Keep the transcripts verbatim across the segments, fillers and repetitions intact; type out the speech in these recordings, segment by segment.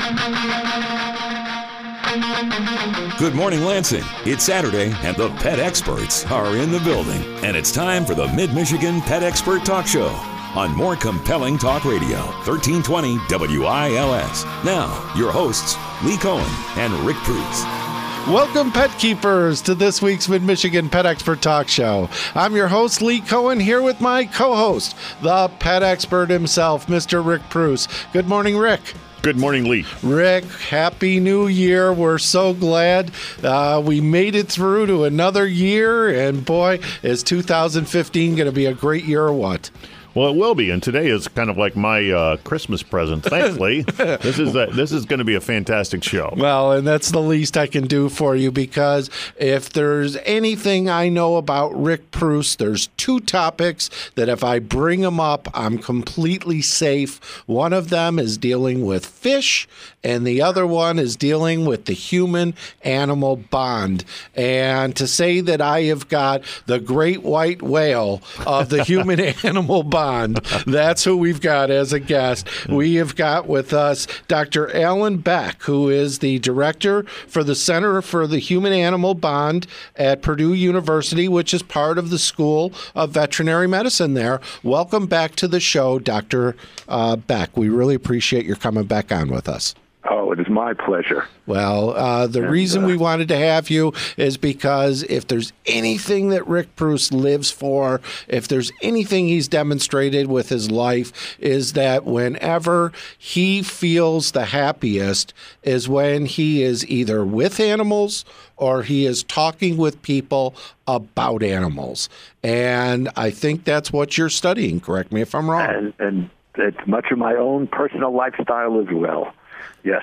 Good morning, Lansing. It's Saturday, and the pet experts are in the building. And it's time for the Mid-Michigan Pet Expert Talk Show on More Compelling Talk Radio, thirteen twenty W I L S. Now, your hosts, Lee Cohen and Rick Pruse. Welcome, pet keepers, to this week's Mid-Michigan Pet Expert Talk Show. I'm your host, Lee Cohen, here with my co-host, the pet expert himself, Mister Rick Pruse. Good morning, Rick. Good morning, Lee. Rick, Happy New Year. We're so glad uh, we made it through to another year. And boy, is two thousand fifteen going to be a great year or what? Well, it will be, and today is kind of like my uh, Christmas present. Thankfully, this is a, this is going to be a fantastic show. Well, and that's the least I can do for you, because if there's anything I know about Rick Pruse, there's two topics that if I bring them up, I'm completely safe. One of them is dealing with fish, and the other one is dealing with the human-animal bond. And to say that I have got the great white whale of the human-animal bond, that's who we've got as a guest. We have got with us Doctor Alan Beck, who is the director for the Center for the Human-Animal Bond at Purdue University, which is part of the School of Veterinary Medicine there. Welcome back to the show, Doctor Uh, Beck. We really appreciate your coming back on with us. Oh, it is my pleasure. Well, uh, the and, reason uh, we wanted to have you is because if there's anything that Rick Pruse lives for, if there's anything he's demonstrated with his life, is that whenever he feels the happiest is when he is either with animals or he is talking with people about animals. And I think that's what you're studying. Correct me if I'm wrong. And, and it's much of my own personal lifestyle as well. Yes.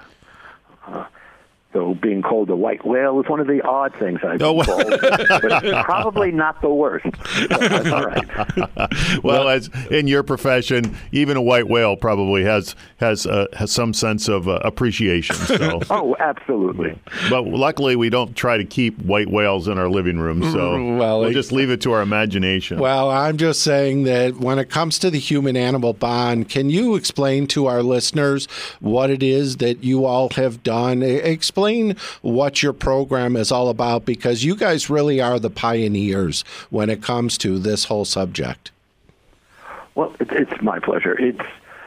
Uh, so being called a white whale is one of the odd things I've been Oh, called, but probably not the worst. That's all right. Well, as in your profession, even a white whale probably has has uh, has some sense of uh, appreciation. So. Oh, absolutely. But luckily, we don't try to keep white whales in our living room, so Well, we'll it- just leave it to our imagination. Well, I'm just saying that when it comes to the human-animal bond, can you explain to our listeners what it is that you all have done? E- Explain what your program is all about, because you guys really are the pioneers when it comes to this whole subject. Well, it, it's my pleasure. It's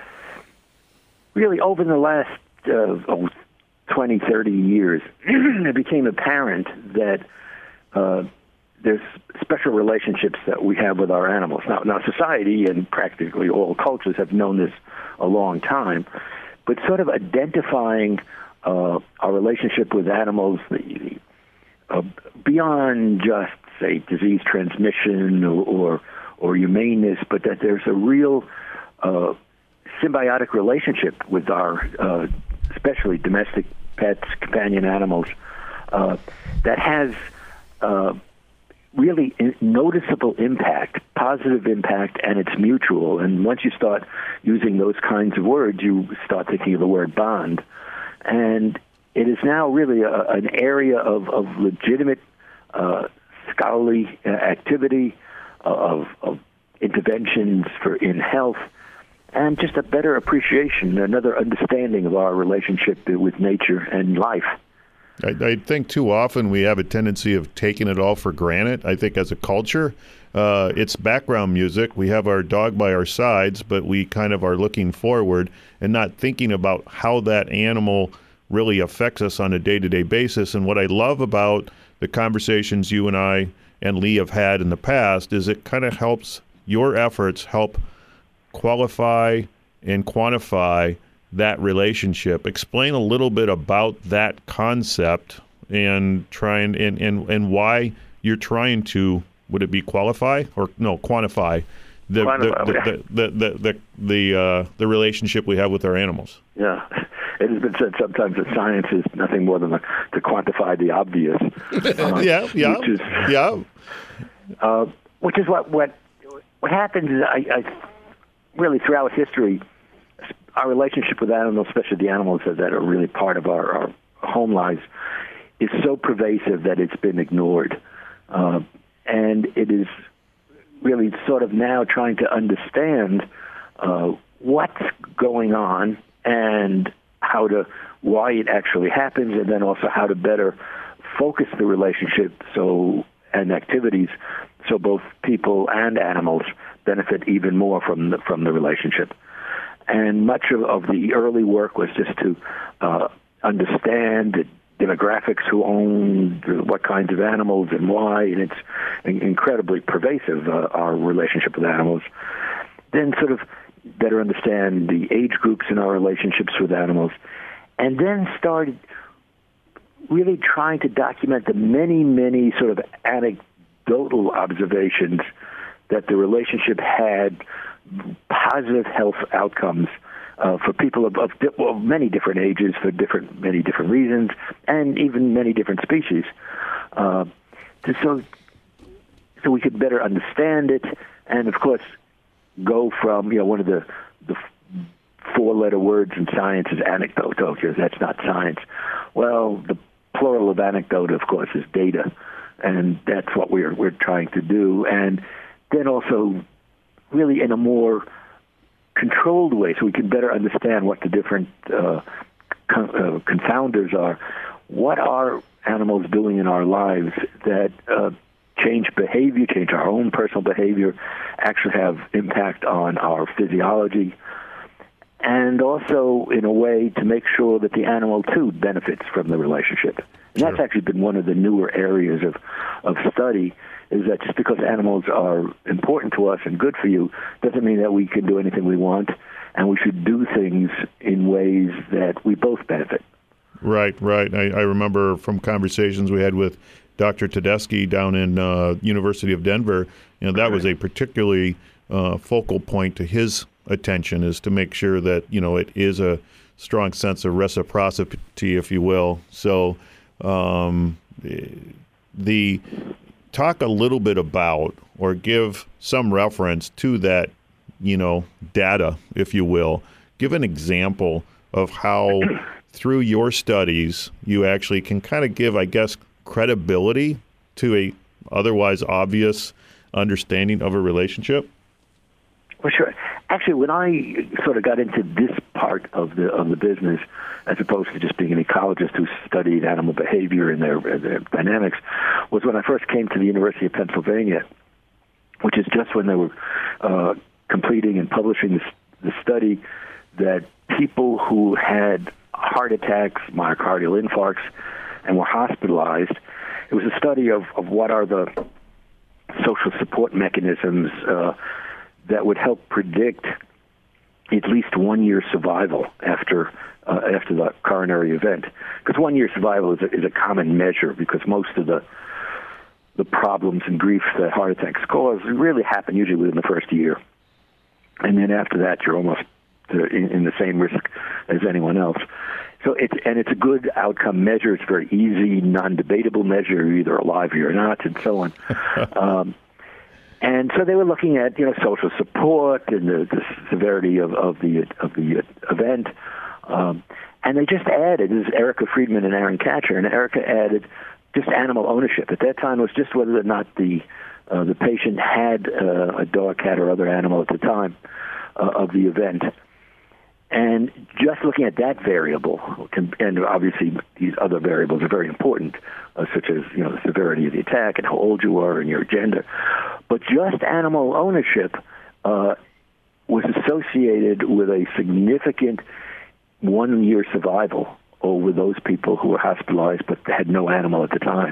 really over the last uh, oh, twenty, thirty years, it became apparent that uh, there's special relationships that we have with our animals. Now, now, society and practically all cultures have known this a long time, but sort of identifying uh, our relationship with animals the, the, uh, beyond just, say, disease transmission or, or, or humaneness, but that there's a real uh, symbiotic relationship with our, uh, especially domestic pets, companion animals, uh, that has uh, really noticeable impact, positive impact, and it's mutual. And once you start using those kinds of words, you start thinking of the word bond. And it is now really a, an area of, of legitimate uh, scholarly uh, activity, uh, of, of interventions for in health, and just a better appreciation, another understanding of our relationship with nature and life. I, I think too often we have a tendency of taking it all for granted. I think as a culture, uh, it's background music. We have our dog by our sides, but we kind of are looking forward and not thinking about how that animal really affects us on a day-to-day basis. And what I love about the conversations you and I and Lee have had in the past is it kind of helps your efforts help qualify and quantify that relationship. Explain a little bit about that concept and try and, and, and, and why you're trying to, would it be qualify or no, quantify the Quantify, the, okay. the, the, the, the, the, uh, the relationship we have with our animals? Yeah. It has been said sometimes that science is nothing more than a, to quantify the obvious. Uh, yeah, yeah, which is, yeah. Uh, which is what, what, what happens is I, I really throughout history, our relationship with animals, especially the animals that are really part of our, our home lives, is so pervasive that it's been ignored. Uh, and it is really sort of now trying to understand uh, what's going on and how to, why it actually happens, and then also how to better focus the relationship so and activities so both people and animals benefit even more from the, from the relationship. And much of, of the early work was just to uh, understand the demographics, who own what kinds of animals and why, and it's incredibly pervasive, uh, our relationship with animals. Then sort of better understand the age groups in our relationships with animals, and then started really trying to document the many, many sort of anecdotal observations that the relationship had positive health outcomes uh, for people of, of, di- of many different ages, for different many different reasons, and even many different species. Uh, to, so, so we could better understand it, and of course, go from, you know, one of the, the four-letter words in science is anecdote, because that's not science. Well, the plural of anecdote, of course, is data, and that's what we're we're trying to do. And then also, really in a more controlled way, so we can better understand what the different uh, con- uh, confounders are. What are animals doing in our lives that uh, change behavior, change our own personal behavior, actually have impact on our physiology, and also in a way to make sure that the animal, too, benefits from the relationship. And that's Sure. actually been one of the newer areas of, of study, is that just because animals are important to us and good for you doesn't mean that we can do anything we want, and we should do things in ways that we both benefit. Right, right. I, I remember from conversations we had with Doctor Tedeschi down in uh, University of Denver, you know, that was a particularly uh, focal point to his attention, is to make sure that, you know, it is a strong sense of reciprocity, if you will. So um, the talk a little bit about, or give some reference to that, you know, data, if you will. Give an example of how through your studies you actually can kind of give, I guess, credibility to a otherwise obvious understanding of a relationship? Well, sure. Actually, when I sort of got into this part of the of the business, as opposed to just being an ecologist who studied animal behavior and their, their dynamics, was when I first came to the University of Pennsylvania, which is just when they were uh, completing and publishing this, the study that people who had heart attacks, myocardial infarcts, and were hospitalized, it was a study of, of what are the social support mechanisms uh, that would help predict at least one year survival after uh, after the coronary event. Because one year survival is a, is a common measure, because most of the the problems and grief that heart attacks cause really happen usually within the first year. And then after that, you're almost in, in the same risk as anyone else. So it's and it's a good outcome measure. It's a very easy, non-debatable measure. You're either alive or you're not, and so on. um, and so they were looking at, you know, social support and the, the severity of, of the of the event. Um, and they just added, this is Erica Friedman and Aaron Katcher, and Erica added just animal ownership. At that time, it was just whether or not the uh, the patient had uh, a dog, cat, or other animal at the time uh, of the event. And just looking at that variable, and obviously these other variables are very important, uh, such as, you know, the severity of the attack and how old you are and your gender. But just animal ownership uh, was associated with a significant one-year survival over those people who were hospitalized but had no animal at the time.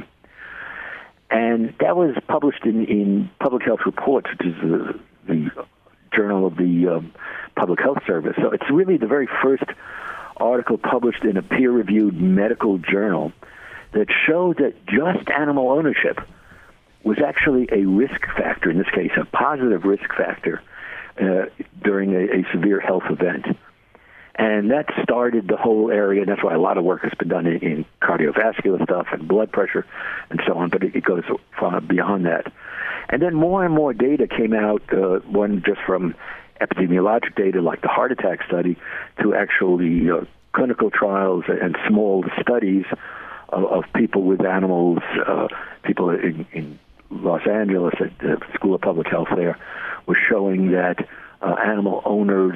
And that was published in, in Public Health Reports, which is the, the journal of the um, Public Health Service. So it's really the very first article published in a peer-reviewed medical journal that showed that just animal ownership was actually a risk factor, in this case, a positive risk factor uh, during a, a severe health event. And that started the whole area, and that's why a lot of work has been done in, in cardiovascular stuff and blood pressure and so on, but it, it goes far beyond that. And then more and more data came out, uh, one just from epidemiologic data like the heart attack study to actually uh, clinical trials and small studies of, of people with animals, uh, people in, in Los Angeles at the School of Public Health there were showing that uh, animal owners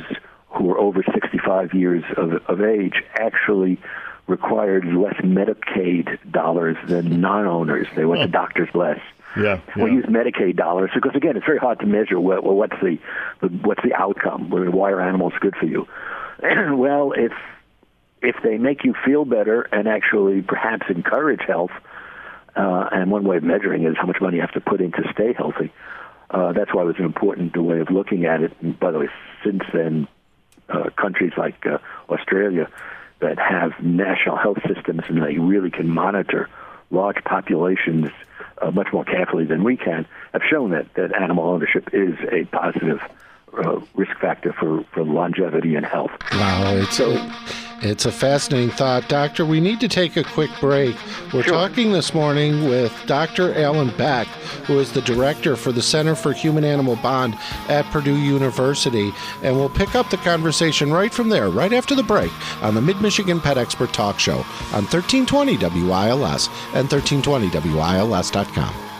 who were over sixty-five years of, of age actually required less Medicaid dollars than non-owners. They went oh. to doctors less. Yeah, yeah. We use Medicaid dollars because, again, it's very hard to measure what, well, what's the, the what's the outcome. Why are animals good for you? Well, if if they make you feel better and actually perhaps encourage health, uh, and one way of measuring it is how much money you have to put in to stay healthy. Uh, that's why it was an important way of looking at it. And by the way, since then, uh, countries like uh, Australia that have national health systems and they really can monitor large populations uh, much more carefully than we can, have shown that, that animal ownership is a positive uh, risk factor for, for longevity and health. Wow, it's so, a, it's a fascinating thought. Doctor, we need to take a quick break. We're sure. talking this morning with Doctor Alan Beck, who is the director for the Center for Human-Animal Bond at Purdue University, and we'll pick up the conversation right from there, right after the break, on the Mid-Michigan Pet Expert Talk Show on thirteen twenty W I L S and thirteen twenty W I L S dot com.